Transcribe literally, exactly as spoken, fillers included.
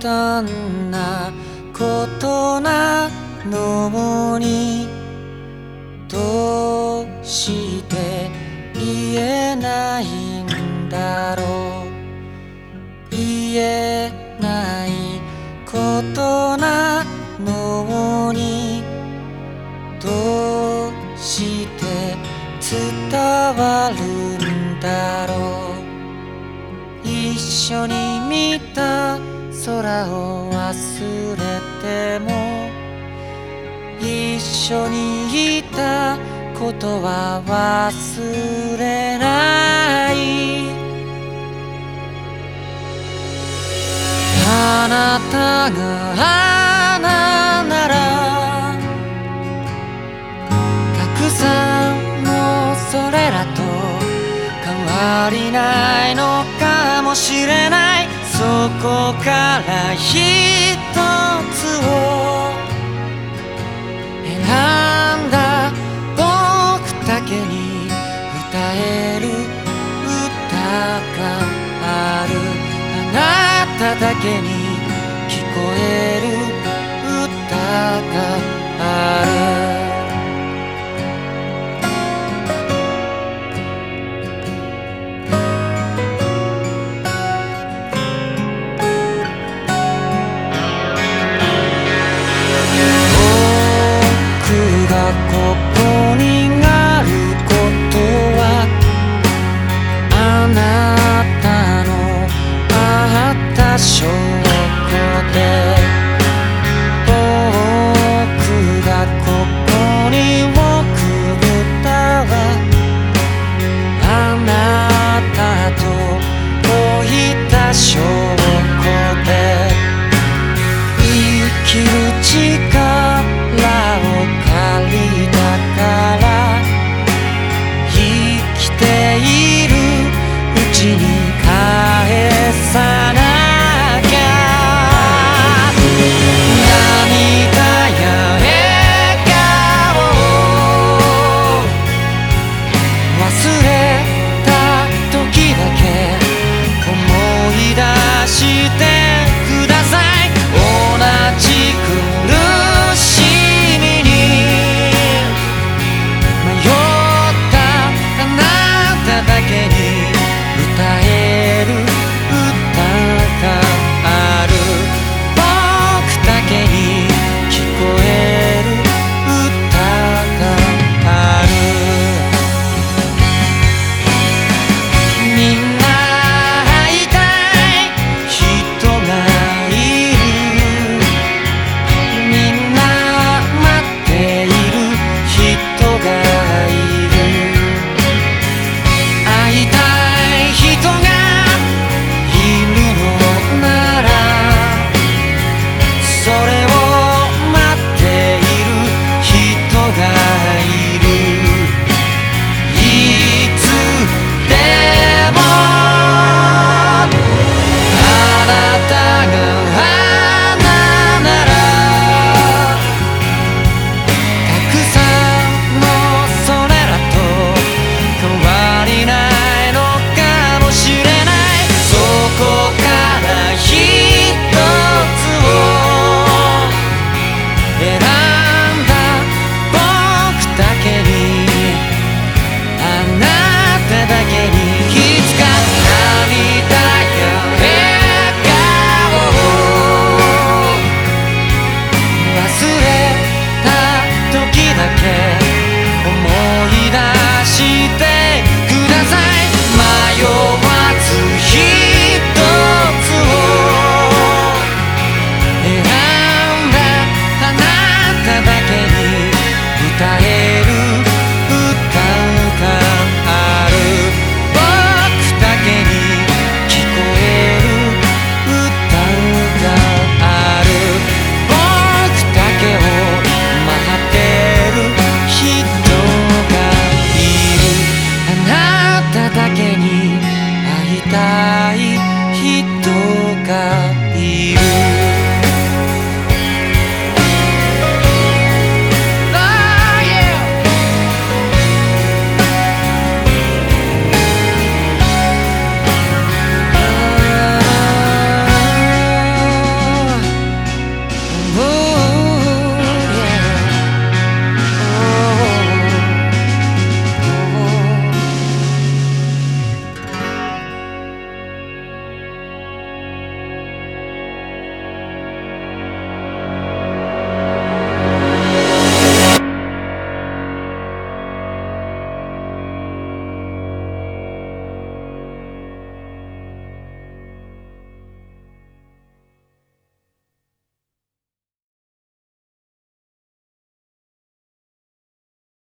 単なことなのにどうして言えないんだろう。言えないことなのにどうして伝わるんだろう。一緒に見た空を忘れても一緒にいたことは忘れない。あなたが花ならたくさんのそれらと変わりないのかもしれない。そこから一つを選んだ僕だけに歌える歌がある。あなただけに聞こえる歌が